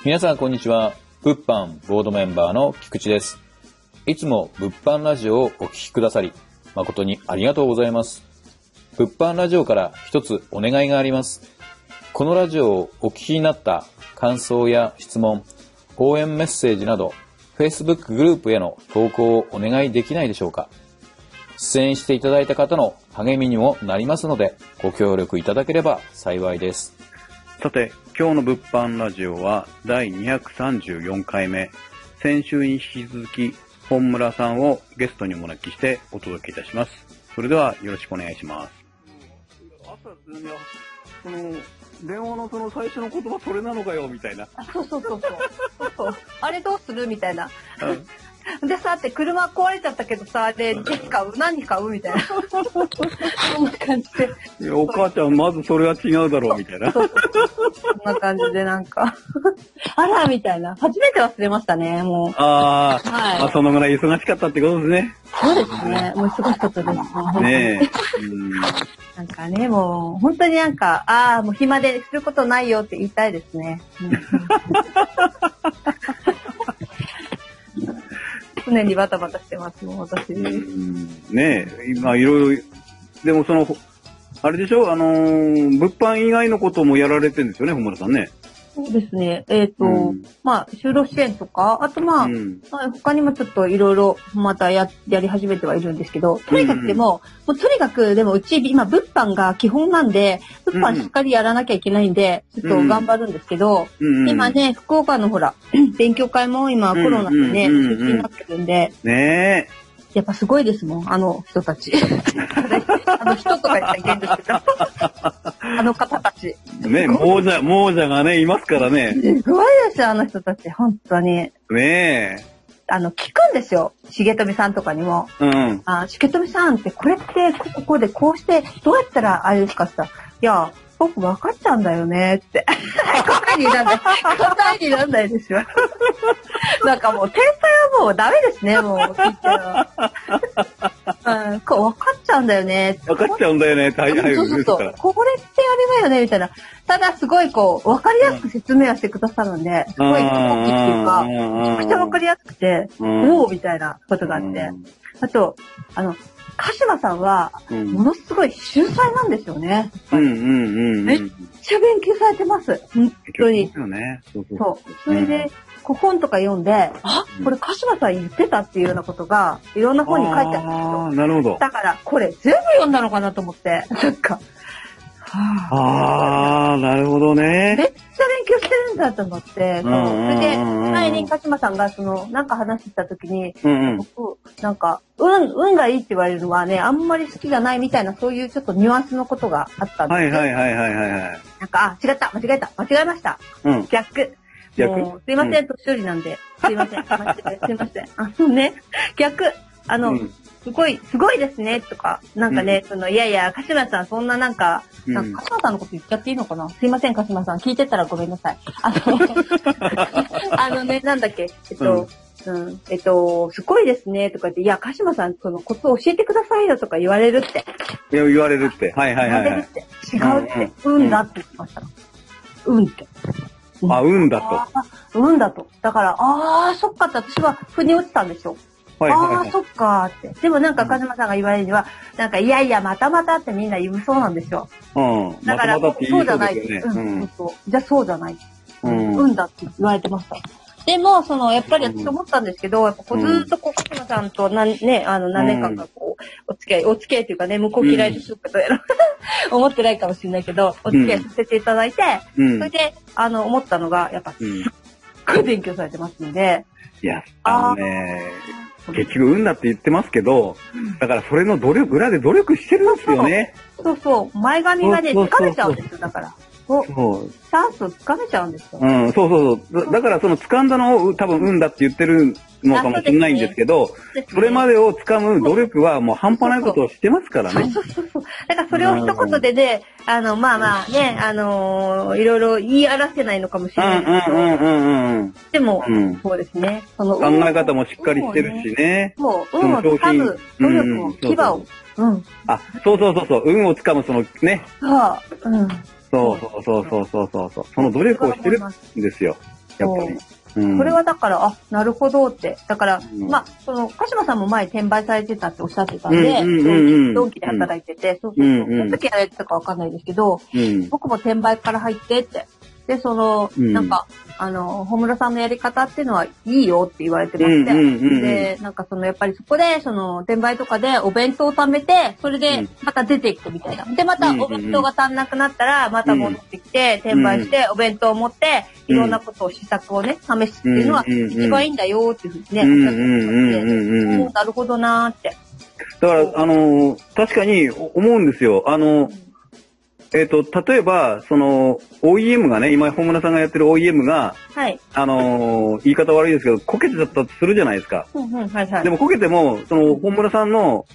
皆さんこんにちは。物販ボードメンバーの菊池です。いつも物販ラジオをお聞きくださり誠にありがとうございます。物販ラジオから一つお願いがあります。このラジオをお聞きになった感想や質問、応援メッセージなど Facebook グループへの投稿をお願いできないでしょうか。出演していただいた方の励みにもなりますのでご協力いただければ幸いです。 さて、今日の物販ラジオは第234回目。先週に引き続き本村さんをゲストにお招きしてお届けいたします。それではよろしくお願いします。電話のその最初の言葉それなのかよみたいな。 そう。あれどうするみたいな。でさって車壊れちゃったけどさ、で何買うみたいな。そんな感じで。 いや、お母ちゃんまずそれは違うだろうみたいな。 そんな感じでなんかあらみたいな。初めて忘れましたね、もう。 はい。そのぐらい忙しかったってことですね。 そうですね。もう忙しかったです。 ねえ。 なんかね、もう本当になんかもう暇ですることないよって言いたいですね。常にバタバタしてます、もう私。 ねえ、今いろいろ、でもあれでしょ、物販以外のこともやられてるんですよね、本村さんね。 そうですね。就労支援とか、あと他にもちょっといろいろまたやり始めてはいるんですけど、とにかくでもううち今物販が基本なんで、物販しっかりやらなきゃいけないんで、ちょっと頑張るんですけど、今ね、福岡のほら、勉強会も今コロナでね、中止になってるんで、 ねえ。 やっぱすごいですもん、あの人たち。人とか言ったらいけんですけど、あの方たち。 ね、亡者がね、いますからね。 すごいですよ、あの人たち、本当に。 ねえ。 聞くんですよ、重富さんとかにも。重富さんって、これってここでこうして、どうやったらあれですかって言ったら、いや、僕分かっちゃうんだよねって。答えになんないですよ。なんかもう天才はもうダメですね、もう聞いたら。分かっちゃうんだよね。 分かっちゃうんだよね、大変ですから。 これってあれだよね、みたいな。ただすごい分かりやすく説明はしてくださるんで、すごい気持ちっていうか、めちゃくちゃ分かりやすくて、おーみたいなことがあって。あと、鹿島さんは、ものすごい秀才なんですよね。めっちゃ勉強されてます。本当に。そう。それで、本とか読んで、これ鹿島さん言ってたっていうようなことが、いろんな本に書いてあるんですよ。 なるほど。 だから、これ全部読んだのかなと思って、なんか。 なるほどね。 めっちゃ勉強してるんだと思って、それで、前に鹿島さんが、なんか話した時に、僕、なんか、運がいいって言われるのはね、あんまり好きじゃないみたいな、そういうちょっとニュアンスのことがあったんですよ。なんか、違った、間違えました。逆。もう、すいません、年寄りなんで。すいません。逆。すごいですね、とか、なんかね、いや、鹿島さん、そんななんか鹿島さんのこと言っちゃっていいのかな？すいません、鹿島さん。聞いてたらごめんなさい。なんだっけ、すごいですね、とか言って、いや、鹿島さん、そのコツを教えてくださいよ、とか言われるって。 言われるって。はい。 違うって。運だって言ってました。運って。 運だと。 運だと。だから、そっかって私は腑に落ちたんですよ。そっかって。でもなんか鹿島さんが言われるには、なんかいやまたってみんな言うそうなんですよ。だからそうじゃない。じゃあそうじゃない。運だって言われてました。でもやっぱり私思ったんですけど、やっぱずっと鹿島さんと何年間かお付き合いっていうかね、向こう嫌いでしょうけど思ってないかもしれないけど、お付き合いさせていただいて、それで思ったのがやっぱすっごい勉強されてますので。 いや、結局運だって言ってますけど、だからそれの裏で努力してるんですよね。 そう。前髪がね、掴めちゃうんですよ、だから。チャンスを掴めちゃうんですよ。 そう。だから掴んだのを多分運だって言ってるのかもしれないんですけど、それまでを掴む努力はもう半端ないことをしてますからね。 そう。だからそれを一言でね、いろいろ言い表せないのかもしれないですけど、でも、そうですね。 考え方もしっかりしてるしね。 もう、運を掴む努力を、牙を。 そう。運を掴むね。 そう。 その努力をしてるんですよ。 やっぱり。 これはだから、あ、なるほどって。だから、まあ、鹿島さんも前転売されてたっておっしゃってたんで、同期で働いてて、そう。その時やられてたかわかんないですけど、僕も転売から入ってって。で、なんか、小室さんのやり方っていうのはいいよって言われてまして、で、なんかやっぱりそこで、転売とかでお弁当を貯めて、それでまた出ていくみたいな。で、またお弁当が足んなくなったら、また戻ってきて、転売して、お弁当を持って、いろんなことを試作をね、試すっていうのは一番いいんだよっていうふうにね、おっしゃってまして、なるほどなーって。 だから、確かに思うんですよ。例えば、OEM がね、今、本村さんがやってる OEM が、 はい。 言い方悪いですけど、こけてたとするじゃないですか。 はいはい。 でもこけても、本村さんの、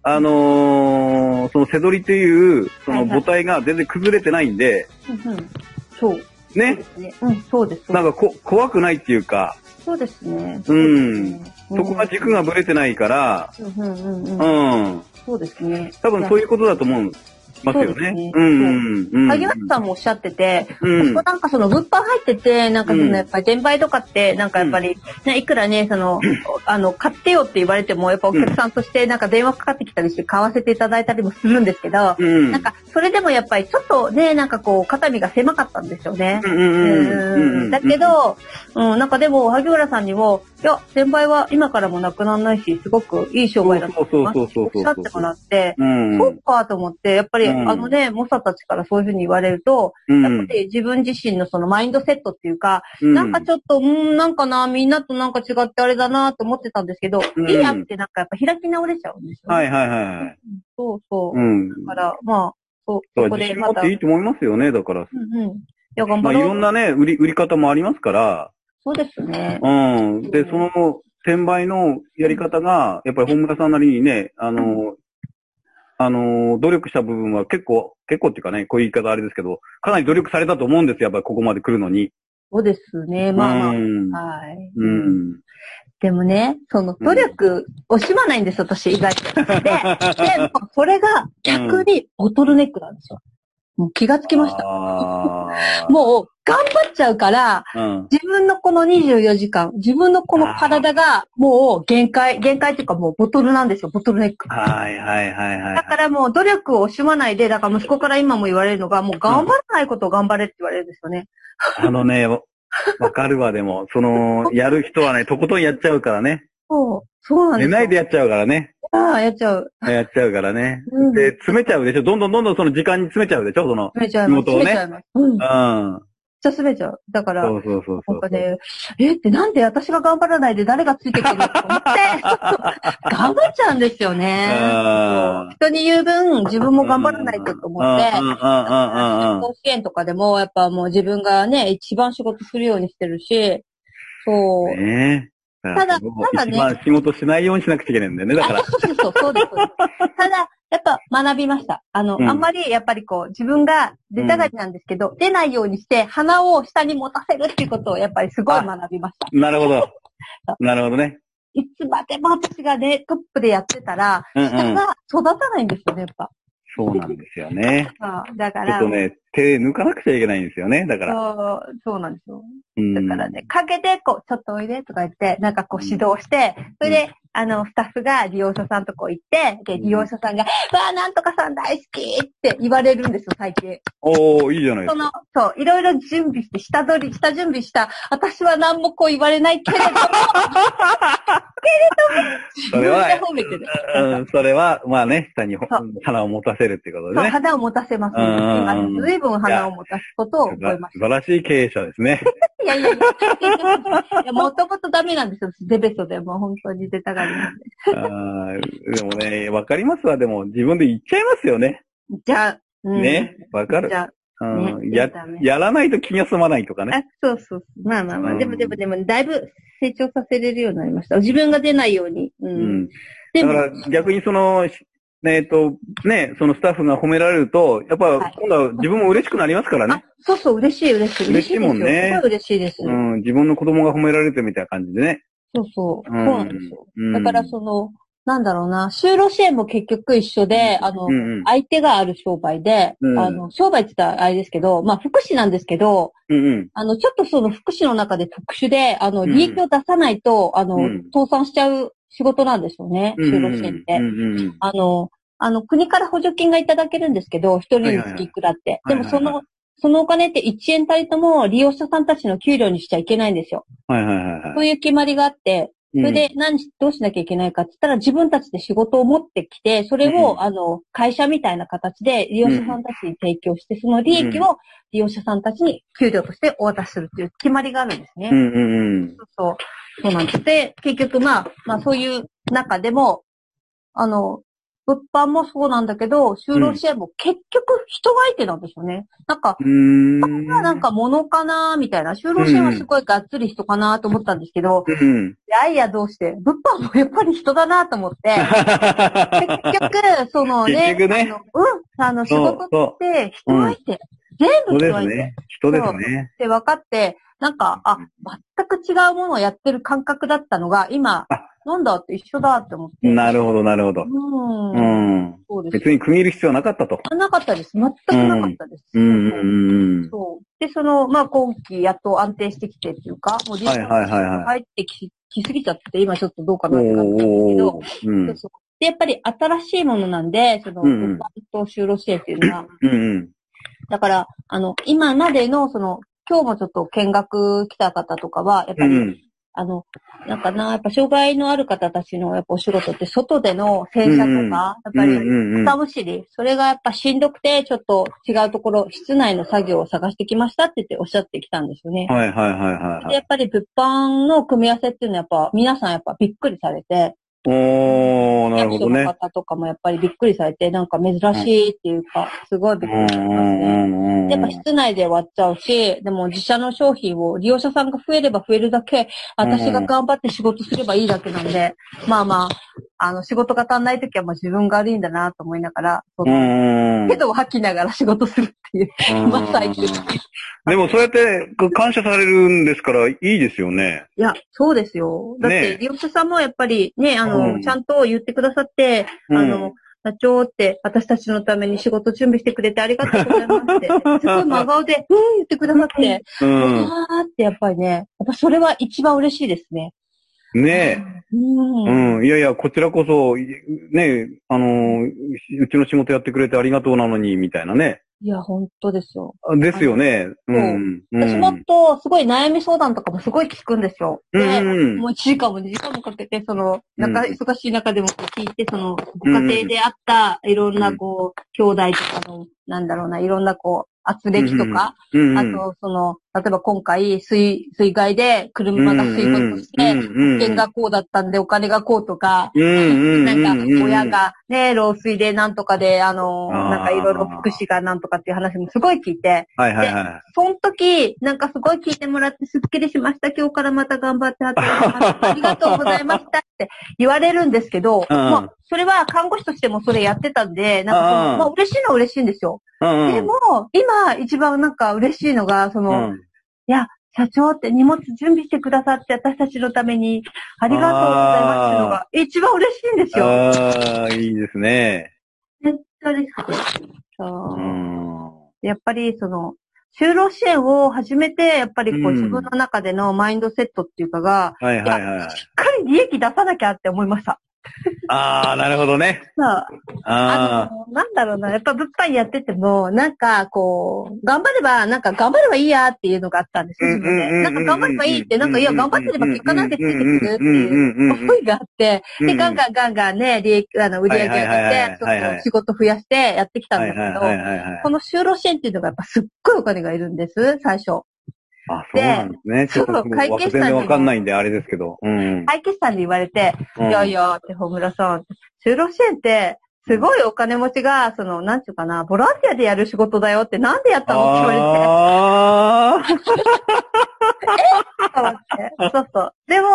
背取りという、母体が全然崩れてないんで、 そう。 ね。 そうです。 なんか怖くないっていうか、 そうですね。 そこが軸がぶれてないから、 そうですね。 多分そういうことだと思う。ますよね。 萩原さんもおっしゃってて、なんか物販入ってて、なんかやっぱり転売とかって、なんかやっぱり、いくらね、買ってよって言われても、やっぱお客さんとしてなんか電話かかってきたりして買わせていただいたりもするんですけど、なんかそれでもやっぱりちょっとね、なんか肩身が狭かったんですよね。だけど、なんかでも萩原さんにも、いや、転売は今からもなくならないし、すごくいい商売だと思いますっておっしゃってもらって、そうかと思って、やっぱり猛者たちからそういうふうに言われると、やっぱり自分自身のマインドセットっていうか、なんかちょっと、なんかな、みんなとなんか違ってあれだなと思ってたんですけど、いいやってなんかやっぱ開き直れちゃうんですよね。はい。そう。だから、まあ、そこでまた。自信持っていいと思いますよね、だから。いや、頑張ろう。いろんなね、売り方もありますから。 そうですね。 で、転売のやり方が、やっぱり本村さんなりにね、努力した部分は結構っていうかね、こういう言い方あれですけど、かなり努力されたと思うんですよ、やっぱりここまで来るのに。 そうですね、まあ。はい。でもね、努力惜しまないんです、私、意外と。で、それが逆にボトルネックなんですよ。もう気がつきました。もう、頑張っちゃうから、自分のこの24時間、自分のこの体がもう限界っていうかもうボトルなんですよ、ボトルネック。はい。だからもう努力を惜しまないで、だから息子から今も言われるのが、もう頑張らないことを頑張れって言われるんですよね。 わかるわ、でも、やる人はね、とことんやっちゃうからね。 そうなんですよ。 寝ないでやっちゃうからね。 やっちゃう。 やっちゃうからね。で、詰めちゃうでしょ。どんどん時間に詰めちゃうでしょ、 詰めちゃいます。 仕事をね。 めっちゃ詰めちゃう。だから、 そう。 なんかね、ってなんで私が頑張らないで誰がついてくるのと思って、頑張っちゃうんですよね。人に言う分、自分も頑張らないとと思って、甲子園とかでも、やっぱもう自分がね、一番仕事するようにしてるし、そう。ただね。 まあ仕事しないようにしなくちゃいけないんだよね、だから。 そうです。ただ、やっぱ学びました。あんまりやっぱり自分が出たがりなんですけど、出ないようにして鼻を下に持たせるっていうことをやっぱりすごい学びました。 なるほど。なるほどね。 いつまでも私がね、トップでやってたら、下が育たないんですよね、やっぱ。 そうなんですよね。 だから。 ちょっとね、手抜かなくちゃいけないんですよね、だから。 そうなんですよ。だからね、陰でちょっとおいでとか言って、なんか指導して、それで、スタッフが利用者さんとこ行って、で、利用者さんが、なんとかさん大好きって言われるんですよ、最近。 いいじゃないですか。 そう、いろいろ準備して、下準備した、私は何も言われないけれども、 それは、それは、まあね、下に花を持たせるってことでね。 そう、花を持たせますね。今、随分花を持たすことを覚えました。 素晴らしい経営者ですね。 いや、もともとダメなんですよ。デベソでも本当に出たがりなんで。 でもね、わかりますわ。でも自分で言っちゃいますよね。 じゃあ、 ね、わかる。やらないと気が済まないとかね。 そう。まあ。でも、だいぶ成長させれるようになりました。自分が出ないように。 だから逆にそのスタッフが褒められると、やっぱ今度は自分も嬉しくなりますからね。 そう、嬉しい。 嬉しいもんね。 すごい嬉しいです。 自分の子供が褒められてみたいな感じでね。 そうなんですよ。だからなんだろうな、就労支援も結局一緒で、相手がある商売で、商売って言ったらあれですけど、まあ、福祉なんですけど、ちょっとその福祉の中で特殊で、利益を出さないと、倒産しちゃう仕事なんですよね、就労支援って。国から補助金がいただけるんですけど、一人につきいくらって。でもそのお金って1円たりとも利用者さんたちの給料にしちゃいけないんですよ。そういう決まりがあって、それでどうしなきゃいけないかって言ったら自分たちで仕事を持ってきて、それを、会社みたいな形で利用者さんたちに提供して、その利益を利用者さんたちに給料としてお渡しするっていう決まりがあるんですね。そうなんです。で、結局まあそういう中でも、物販もそうなんだけど、就労支援も結局人が相手なんですよね。なんか物かなみたいな。就労支援はすごいがっつり人かなと思ったんですけど、いやどうして、物販もやっぱり人だなと思って、結局、そのね、仕事って人相手。全部人相手。 人ですね。 って分かって、なんか、全く違うものをやってる感覚だったのが、今、なんだって一緒だって思って。 なるほど。そうです。別に区切る必要なかったと。 なかったです。全くなかったです。そう。で、今期やっと安定してきてっていうか、もうリストが入ってきすぎちゃって、今ちょっとどうかなって感じですけど、で、やっぱり新しいものなんで、物販と就労支援っていうのは、だから、今までの、今日もちょっと見学来た方とかは、やっぱり、やっぱ障害のある方たちのやっぱお仕事って外での洗車とか、やっぱり草むしり、それがやっぱしんどくて、ちょっと違うところ、室内の作業を探してきましたって言っておっしゃってきたんですよね。で、やっぱり物販の組み合わせっていうのはやっぱ皆さんやっぱびっくりされて、 なるほどね。 役所の方とかもやっぱりびっくりされて、なんか珍しいっていうか、すごいびっくりされますね。やっぱ室内で割っちゃうし、でも自社の商品を利用者さんが増えれば増えるだけ、私が頑張って仕事すればいいだけなんで、仕事が足んないときは自分が悪いんだなと思いながら、けど吐きながら仕事するっていう、最近。 でもそうやって感謝されるんですからいいですよね。 いや、そうですよ。だって利用者さんもやっぱりね、ちゃんと言ってくださって、社長って私たちのために仕事準備してくれてありがとうございますって、すごい真顔で、言ってくださって、ってやっぱりね、やっぱそれは一番嬉しいですね。 ねえ。いやいや、こちらこそ、ね、うちの仕事やってくれてありがとうなのに、みたいなね。 いや、本当ですよ。 ですよね。 私もっと、すごい悩み相談とかもすごい聞くんですよ。で、もう1時間も2時間もかけて、忙しい中でも聞いて、ご家庭であった、いろんな、兄弟とかの、いろんな、圧力とか、あと、例えば今回、水害で車が水没して、保険がこうだったんでお金がこうとか、親がね、老衰でなんとかで、いろいろ福祉がなんとかっていう話もすごい聞いて、で、その時、すごい聞いてもらってすっきりしました。今日からまた頑張って働きます。ありがとうございましたって言われるんですけど、それは看護師としてもそれやってたんで、嬉しいのは嬉しいんですよ。でも、今一番嬉しいのが、いや、社長って荷物準備してくださって私たちのためにありがとうございますっていうのが一番嬉しいんですよ。 いいですね。 絶対です。やっぱり就労支援を始めて、やっぱり自分の中でのマインドセットっていうかが、しっかり利益出さなきゃって思いました。 なるほどね。 やっぱ物販やってても、頑張ればいいやっていうのがあったんですよ、自分で。頑張ればいいって、頑張ってれば結果なんてついてくるっていう思いがあって、で、ガンガンね、売り上げ上げて、仕事増やしてやってきたんだけど、この就労支援っていうのがやっぱすっごいお金がいるんです、最初。 そうなんですね。ちょっと全然わかんないんであれですけど。 会計士さんに言われて、いやいや、って穂村さん、就労支援って、すごいお金持ちが、なんていうかな、ボランティアでやる仕事だよって、なんでやったのって言われて。そうそう。でも、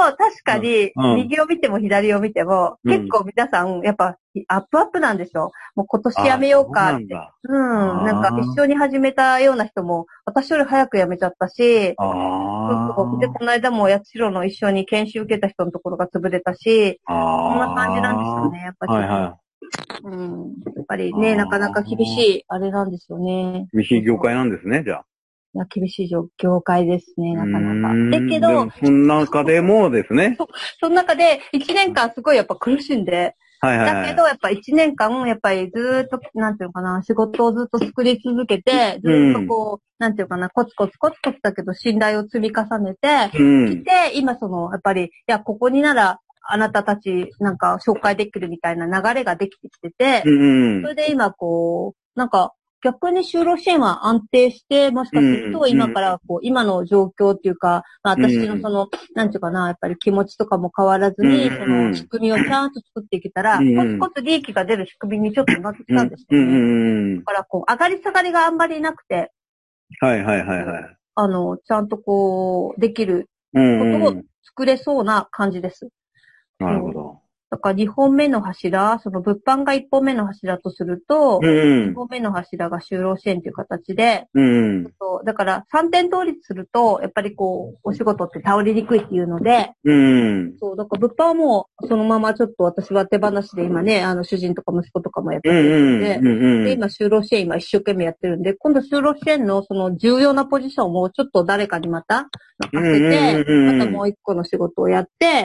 確かに、右を見ても左を見ても、結構皆さん、やっぱ、アップなんでしょ。もう今年やめようかって。なんか一緒に始めたような人も、私より早く辞めちゃったし、で、この間も八代の一緒に研修受けた人のところが潰れたし、そんな感じなんですよね、やっぱちょっと。やっぱりね、なかなか厳しい、あれなんですよね。 厳しい業界なんですね、じゃあ。 いや、厳しい業界ですね、なかなか。だけど、 その中でもですね。 その中で1年間すごいやっぱ苦しんで、だけどやっぱ1年間、やっぱりずーっと、なんていうのかな、仕事をずっと作り続けて、ずーっとこう、なんていうかな、コツコツだけど信頼を積み重ねて、きて、今やっぱり、いや、ここになら、あなたたちなんか紹介できるみたいな流れができてきてて、それで今こう、なんか逆に就労支援は安定して、もしかすると今からこう、今の状況っていうか、私のなんていうかな、やっぱり気持ちとかも変わらずに、その仕組みをちゃんと作っていけたら、コツコツ利益が出る仕組みにちょっとなってきたんですよね。だからこう、上がり下がりがあんまりなくて、ちゃんとこう、できることを作れそうな感じです。 なるほど。 だから2本目の柱、その物販が1本目の柱とすると、2本目の柱が就労支援という形で、だから3点倒立すると、やっぱりこう、お仕事って倒れにくいっていうので、そう、だから物販はもうそのままちょっと私は手放しで今ね、主人とか息子とかもやってるんで、で、今就労支援今一生懸命やってるんで、今度就労支援のその重要なポジションをちょっと誰かにまた任せて、またもう一個の仕事をやって、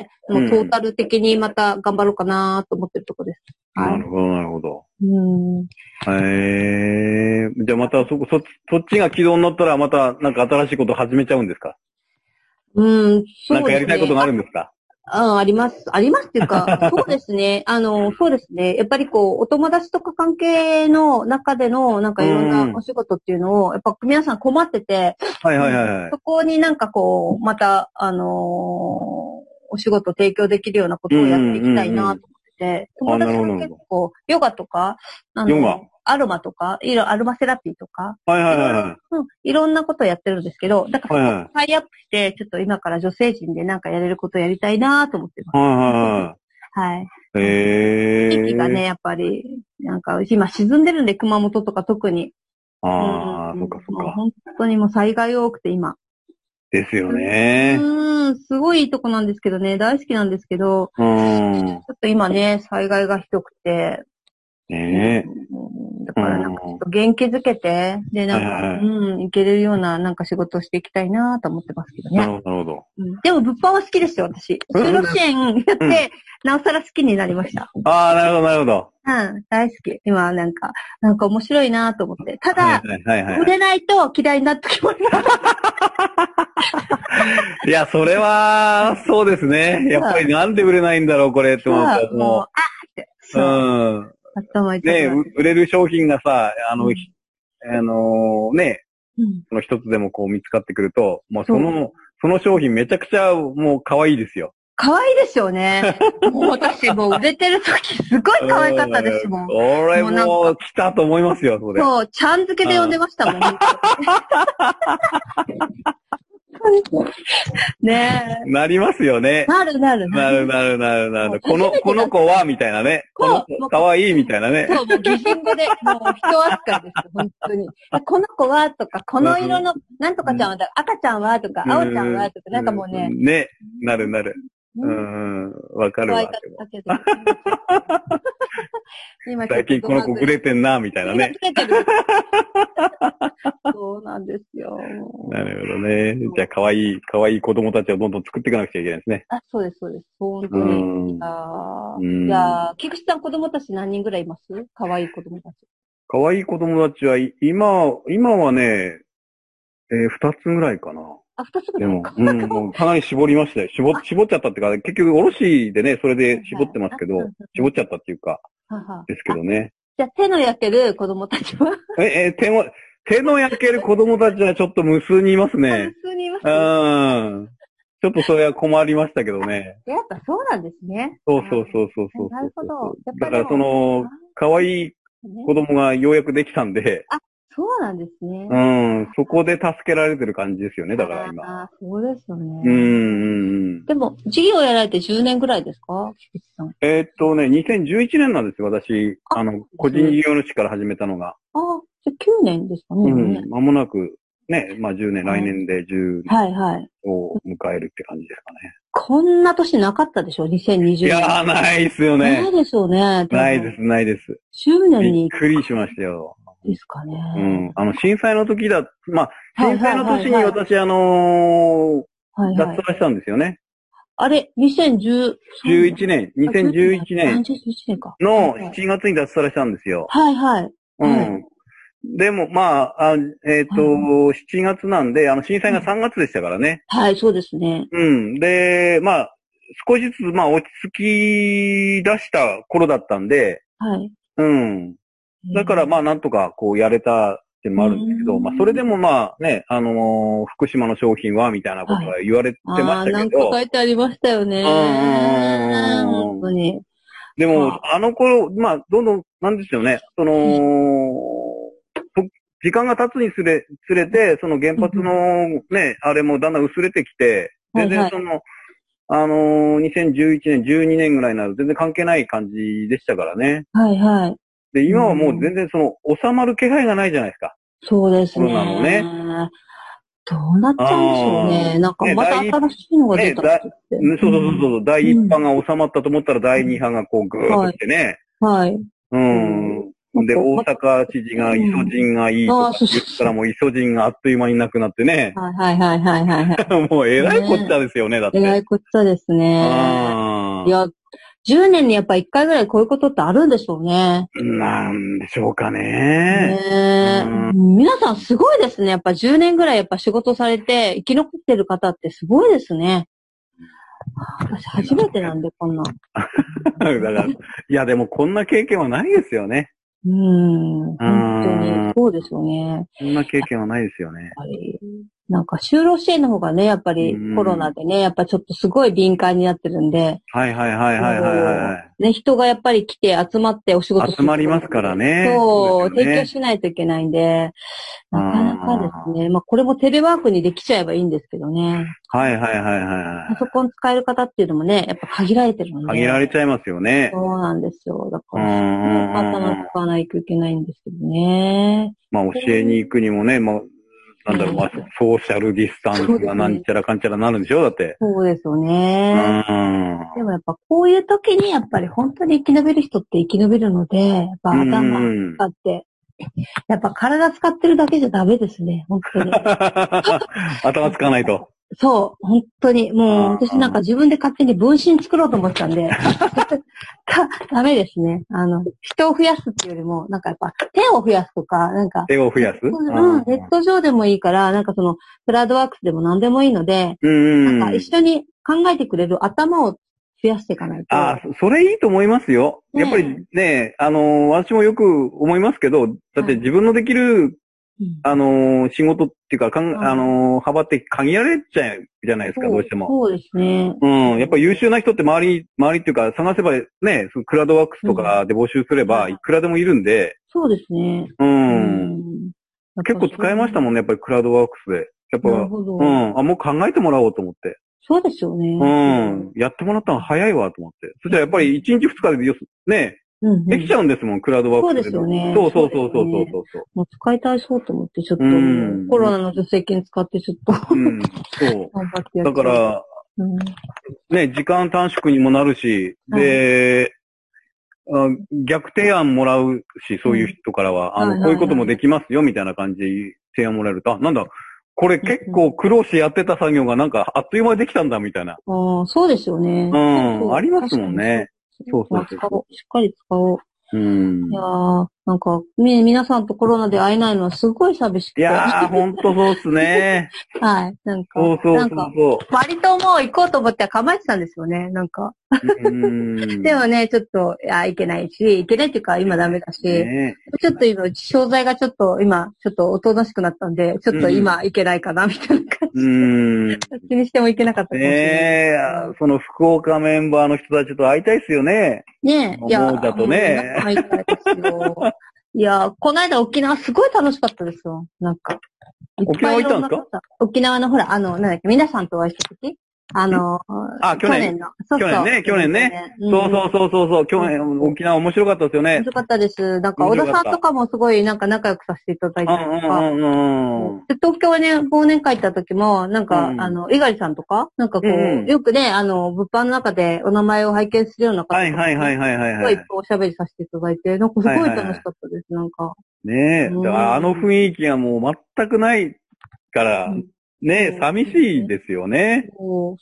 もうトータル的にまた頑張ろうかなと思ってるとこです。 なるほど、なるほど。じゃあまたそっちが軌道に乗ったらまたなんか新しいこと始めちゃうんですか？ そうですね。 なんかやりたいことがあるんですか？ あります。ありますっていうか、そうですね。そうですね。やっぱりこう、お友達とか関係の中での、なんかいろんなお仕事っていうのを、やっぱ皆さん困ってて、そこになんかこう、また、お仕事提供できるようなことをやっていきたいなと思ってて、友達も結構、ヨガとか、アロマとか、アロマセラピーとか、いろんなことをやってるんですけど、だからタイアップして、ちょっと今から女性陣でなんかやれることをやりたいなと思ってます。はい。地域がね、やっぱり、なんか今沈んでるんで、熊本とか特に。 そっかそっか。 本当にもう災害多くて今。 ですよね。 すごいいいとこなんですけどね、大好きなんですけど、ちょっと今ね、災害がひどくて、だからなんかちょっと元気づけて、で、なんか、いけれるようななんか仕事をしていきたいなと思ってますけどね。 なるほど。 でも物販は好きですよ、私。就労支援やって、なおさら好きになりました。 なるほど、なるほど。 大好き。今なんか面白いなと思って。ただ、売れないと嫌いになってきます。 いや、それは、そうですね。やっぱりなんで売れないんだろう、これって思ったらもう。ね、売れる商品がさ、その一つでもこう見つかってくると、もうその商品めちゃくちゃもう可愛いですよ。 可愛いですよね。もう私もう売れてる時すごい可愛かったですもん。 俺も来たと思いますよ、それ。 そう、ちゃん付けで呼んでましたもん。ねえ。 なりますよね。 なる。 この子は、みたいなね。この子、かわいい、みたいなね。 そう、もう擬人語で、もう人扱いです、本当に。この子は、とか、この色の、なんとかちゃんは、赤ちゃんは、とか、青ちゃんは、とか、なんかもうね。 ね、なる。わかるわ。最近この子売れてんな、みたいなね。 そうなんですよ。 なるほどね。じゃあ、かわいい子供たちをどんどん作っていかなくちゃいけないですね。 そうです。本当に。じゃあ、菊池さん子供たち何人ぐらいいます？かわいい子供たち。 かわいい子供たちは、今はね、2つぐらいかな。 2つぐらいか。 でも、もうかなり絞りましたよ。絞っちゃったっていうか、結局、おろしでね、それで絞ってますけど、絞っちゃったっていうか、ですけどね。 じゃあ、手の焼ける子供たちは手の焼ける子供たちはちょっと無数にいますね。 無数にいます。 ちょっとそれは困りましたけどね。 やっぱそうなんですね。 そう。なるほど。 だから可愛い子供がようやくできたんで。 そうなんですね。 そこで助けられてる感じですよね、だから今。 そうですよね。でもも、事業やられて10年ぐらいですか？菊池さん。 2011年なんですよ、私。個人事業主から始めたのが。 じゃあ9年ですかね。 間もなく、ね、まあ10年、来年で10年を迎えるって感じですかね。 こんな年なかったでしょ ?2020 年。 いやー、ないですよね。 ないですよね。 ないです、ないです。 10年に。 びっくりしましたよ。 ですかね。 震災の時まあ、震災の年に私、脱サラしたんですよね。 あれ、2011 年の7月に脱サラしたんですよ。でも、まあ、7月なんで、震災が3月でしたからね。 はい、そうですね。 で、まあ、少しずつ、まあ、落ち着き出した頃だったんで、だから、まあ、なんとか、こう、やれたってのもあるんですけど、まあ、それでもまあ、ね、福島の商品は、みたいなことは言われてましたけど。 なんか書いてありましたよね。本当に。 でも、頃、まあ、どんどん、なんですよね、時間が経つにつれて、その原発のね、あれもだんだん薄れてきて、全然2011年、12年ぐらいになると全然関係ない感じでしたからね。で、今はもう全然収まる気配がないじゃないですか。 そうですね。 コロナのね。 どうなっちゃうんでしょうね。なんかまた新しいのが出たって言って。 そう。第1波が収まったと思ったら第2波がこうぐーっと来てね。で、大阪知事がイソジンがいいとか言ったらもうイソジンがあっという間になくなってね。もう偉いこっちゃですよね、だって。 偉いこっちゃですね。いや、10年にやっぱ1回ぐらいこういうことってあるんでしょうね。 なんでしょうかね。 皆さんすごいですね。やっぱ10年ぐらいやっぱ仕事されて生き残ってる方ってすごいですね。私初めてなんでこんな。 だから、いやでもこんな経験はないですよね。 本当に、そうですよね。 そんな経験はないですよね。 なんか就労支援の方がね、やっぱりコロナでね、やっぱちょっとすごい敏感になってるんで。ね、人がやっぱり来て集まってお仕事する。 集まりますからね。 そう、提供しないといけないんで、なかなかですね。まあこれもテレワークにできちゃえばいいんですけどね。パソコン使える方っていうのもね、やっぱ限られてるので。 限られちゃいますよね。 そうなんですよ。だから、頭使わないといけないんですけどね。 まあ教えに行くにもね、まあ、なんだろう、まあ、ソーシャルディスタンスがなんちゃらかんちゃらなるんでしょだって。 そうですよね。でもやっぱこういう時にやっぱり本当に生き延びる人って生き延びるので、やっぱ頭使って、やっぱ体使ってるだけじゃダメですね、本当に。 頭使わないと。 そう、本当に。もう私なんか自分で勝手に分身作ろうと思ったんで、ダメですね。人を増やすっていうよりも、なんかやっぱ手を増やすとか、なんか。 手を増やす？ ネット上でもいいから、なんかクラウドワークスでも何でもいいので、なんか一緒に考えてくれる頭を増やしていかないと。 それいいと思いますよ。やっぱりね、私もよく思いますけど、だって自分のできる、仕事っていうか、幅って限られちゃうじゃないですか、どうしても。 そうですね。 やっぱり優秀な人って周りっていうか、探せばね、クラウドワークスとかで募集すれば、いくらでもいるんで。 そうですね。 結構使えましたもんね、やっぱりクラウドワークスで。やっぱ、もう考えてもらおうと思って。 そうですよね。 やってもらったの早いわと思って。そしたらやっぱり1日2日でね、できちゃうんですもん、クラウドワークスで。 そうですよね。 そう。 もう使いたいそうと思って、ちょっと、コロナの助成金使ってちょっと。 そう。だから、ね、時間短縮にもなるし、で、逆提案もらうし、そういう人からは、こういうこともできますよ、みたいな感じで提案もらえると、なんだ、これ結構苦労してやってた作業がなんかあっという間にできたんだ、みたいな。 そうですよね。 ありますもんね。そう。 しっかり使おう。いやー、なんか、皆さんとコロナで会えないのはすごい寂しくて。 いやー、ほんとそうっすね。 はい。なんか、割ともう行こうと思って構えてたんですよね、なんか。でもね、ちょっと、いけないっていうか、今ダメだし、ちょっと今、商材がちょっとおとなしくなったんで、ちょっと今いけないかな、みたいな感じ。気にしてもいけなかったかもしれない。 その福岡メンバーの人たちと会いたいっすよね。 ねえ、いや、 だとね。 会いたいですよ。いや、この間沖縄すごい楽しかったですよ。なんか。 沖縄行ったんですか？ 沖縄のほら、なんだっけ、皆さんとお会いした時去年の。そうそう。去年ね。そう。去年、沖縄面白かったですよね。 面白かったです。なんか、小田さんとかもすごい仲良くさせていただいたりとか。で、東京ね、忘年会行った時も、猪狩さんとか、よくね、物販の中でお名前を拝見するような方とか、すごいおしゃべりさせていただいて、すごい楽しかったです、 ねえ、だから雰囲気がもう全くないから、ね、寂しいですよね。 そう。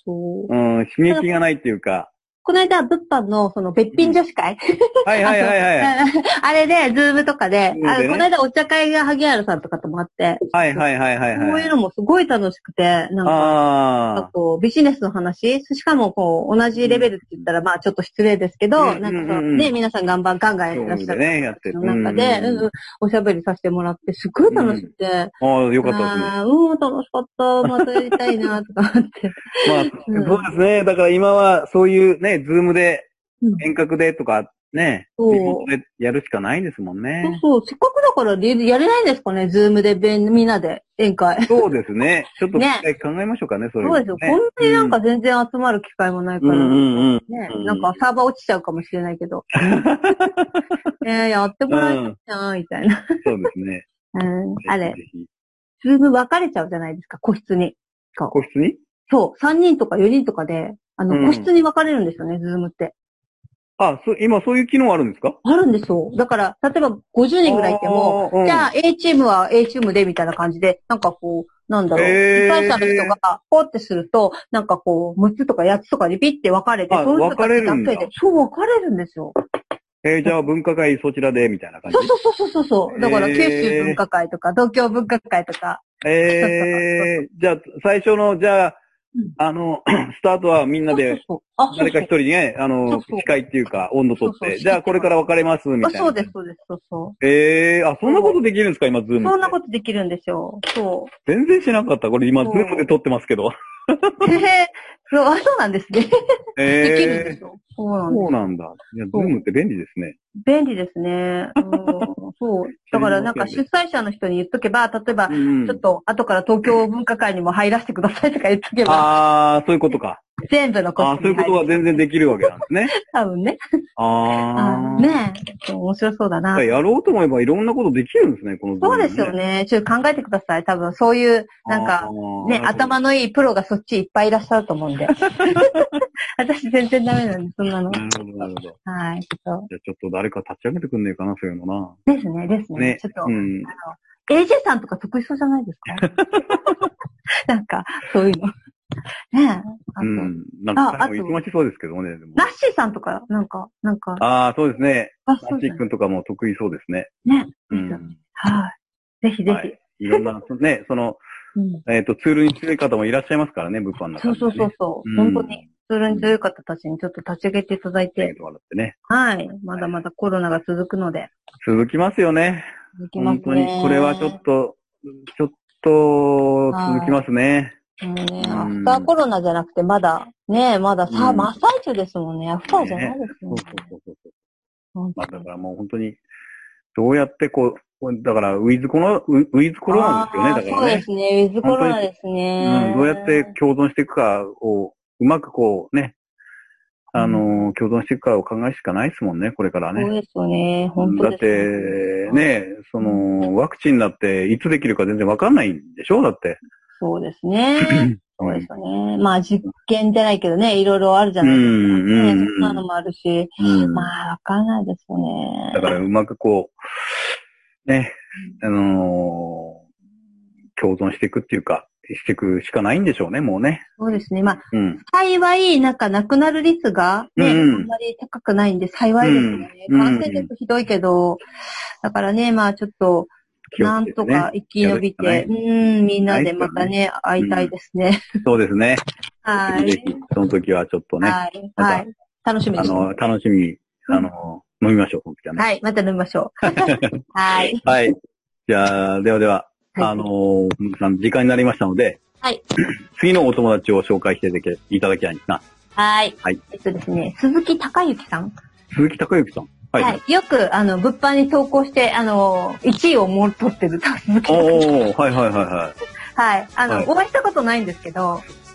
刺激がないっていうか。 この間、物販の、別品女子会はい。 あれで、ズームとかで、この間お茶会が萩原さんとかともあって、 はい。 そういうのもすごい楽しくて、ビジネスの話、しかも同じレベルって言ったら、ちょっと失礼ですけど、皆さんガンガンいらっしゃる中で、おしゃべりさせてもらって、すごい楽しくて。 よかったですね。 楽しかった。またやりたいな、とか思って。 そうですね。だから今は、そういうね、ズームで、遠隔でとか、ね、リモートでやるしかないですもんね。 そう。せっかくだからやれないんですかね、ズームでみんなで宴会。 そうですね。ちょっと考えましょうかね、それ。 そうですよ。こんなに全然集まる機会もないから。サーバー落ちちゃうかもしれないけど。やってもらいたいな、みたいな。 そうですね。 あれ。ズーム分かれちゃうじゃないですか、個室に。 個室に？ そう。3人とか4人とかで、個室に分かれるんですよね、ズームって。 今そういう機能あるんですか？ あるんですよ。だから、例えば50人ぐらいいても、じゃあ A チームは A チームでみたいな感じで、主催者の人がポってすると、6つとか8つとかにピッて分かれて、 分かれるんだ。 そう、分かれるんですよ。 じゃあ文化会そちらで、みたいな感じ？ そう。だから、九州文化会とか、東京文化会とか。 じゃあ、最初の、スタートはみんなで、誰か一人ね、司会っていうか、温度取って、じゃあこれから分かれます、みたいな。 そうです。 そんなことできるんですか、今、ズーム。 そんなことできるんですよ。そう。 全然しなかった。これ今、ズームで撮ってますけど。 そうなんですね。できるんですよ。 そうなんだ。いや、ズームって便利ですね。 便利ですね。そう。だから主催者の人に言っとけば、例えば、ちょっと後から東京文化会にも入らせてくださいとか言っとけば。 そういうことか。 全部のコスト。 そういうことは全然できるわけなんですね。 多分ね。ねえ。面白そうだな。 やろうと思えばいろんなことできるんですね、このズーム。 そうですよね。ちょっと考えてください。多分そういう、頭のいいプロがそっちいっぱいいらっしゃると思うんで。私全然ダメなんで、そんなの。 なるほど。 はい。 じゃあちょっと誰か立ち上げてくんねえかな、そういうのな。 ですね。ちょっと、AJ さんとか得意そうじゃないですか？そういうの。ねえ。忙しそうですけどね。 ナッシーさんとか、 そうですね。ナッシー君とかも得意そうですね。 ね。はい。ぜひ。 いろんな、ね、ツールに強い方もいらっしゃいますからね、物販の中で。 そう。本当に。ツールに強い方たちにちょっと立ち上げていただいて。はい。まだまだコロナが続くので。 続きますよね。 続きますね。 本当に、これはちょっと続きますね。 アフターコロナじゃなくて、まだ真っ最中ですもんね。アフターじゃないですもんね。 そう。だからもう本当に、どうやってだから、ウィズコロナですよね、だからね。 そうですね、ウィズコロナですね。 どうやって共存していくかを、うまく共存していくかを考えるしかないですもんね、これからね。 そうですよね、本当ですね。だって、ワクチンだっていつできるか全然わかんないんでしょ？だって。 そうですね。そうですよね。実験じゃないけどね、いろいろあるじゃないですか。そんなのもあるし。わかんないですよね。 だからうまくね、共存していくっていうか、していくしかないんでしょうね、もうね。 そうですね。幸い、亡くなる率がね、あんまり高くないんで幸いですよね。感染力ひどいけど、だからね、ちょっと、なんとか生き延びて、みんなでまたね、会いたいですね。 そうですね。 はい。 ぜひ、その時はちょっとね。 はい。楽しみに。 楽しみに、飲みましょう、本気はね。 はい、また飲みましょう。はい。 はい。じゃあ、では、時間になりましたので、 はい。 次のお友達を紹介していただきたいんですな。 はい。ですね、鈴木隆之さん。 鈴木隆之さん。 はい。よく、物販に投稿して、1位を取ってる鈴木隆之さん。 はい。 はい。お会いしたことないんですけど、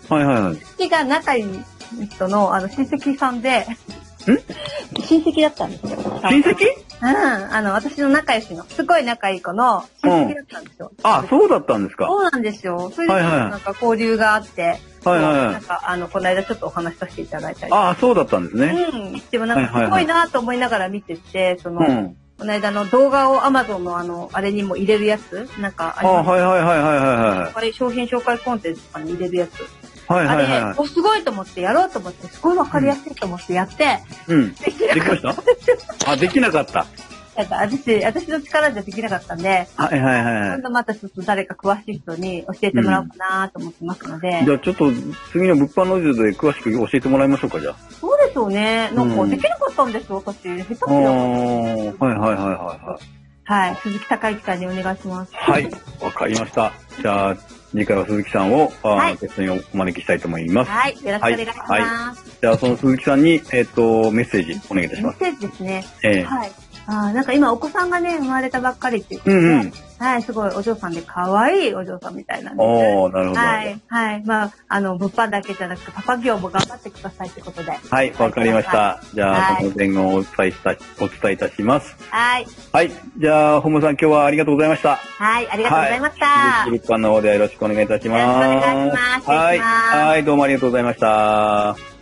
はいはいはい。 父が仲いい人の、親戚さんで、親戚だったんですよ。 親戚？ 私の仲良しの、すごい仲いい子の親戚だったんですよ。 あ、そうだったんですか。 そうなんですよ。それで、なんか交流があって、 はいはい。 なんか、この間ちょっとお話しさせていただいたり。 あ、そうだったんですね。 でもなんかすごいなと思いながら見てて、この間の動画を Amazon のあれにも入れるやつなんかあります。 はいはいはいはいはい。 あれ、商品紹介コンテンツとかに入れるやつ。 はいはいはい。 あれ、すごいと思ってやろうと思って、すごいわかりやすいと思ってやって、 できましたできなかった。 私の力じゃできなかったんで、 はいはいはい。 今度またちょっと誰か詳しい人に教えてもらおうかなと思ってますので。 じゃあちょっと次の物販ラジオで詳しく教えてもらいましょうか、じゃあ。 そうですよね。なんかできなかったんですよ、私。下手くそだ。 はいはいはいはい。 はい、鈴木孝之さんにお願いします。 はい、わかりました。じゃあ、次回は鈴木さんをゲストにお招きしたいと思います。 はい、よろしくお願いします。 じゃあ、その鈴木さんに、メッセージお願いいたします。 メッセージですね。はい。なんか今お子さんがね、生まれたばっかりっていうことで、はい、すごいお嬢さんで可愛いお嬢さんみたいなんです。 なるほど。 はい、はい。まあ、物販だけじゃなくて、パパ業も頑張ってくださいってことで。 はい、わかりました。じゃあ、その点をお伝えいたします。 はい。 はい、じゃあ、本間さん今日はありがとうございました。 はい、ありがとうございました。 物販の方でよろしくお願いいたします。 よろしくお願いします。 はい、どうもありがとうございました。